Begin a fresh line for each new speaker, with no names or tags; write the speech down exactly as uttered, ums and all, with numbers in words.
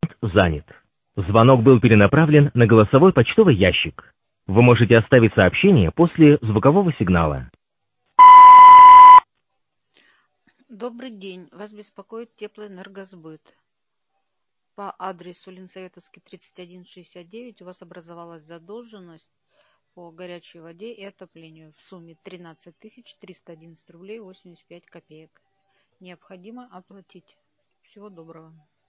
занят. Звонок был перенаправлен на голосовой почтовый ящик. Вы можете оставить сообщение после звукового сигнала.
Добрый день. Вас беспокоит Теплоэнергосбыт. По адресу Ленсоветовский тридцать один шестьдесят девять у вас образовалась задолженность по горячей воде и отоплению в сумме тринадцать тысяч триста одиннадцать рублей восемьдесят пять копеек. Необходимо оплатить. Всего доброго.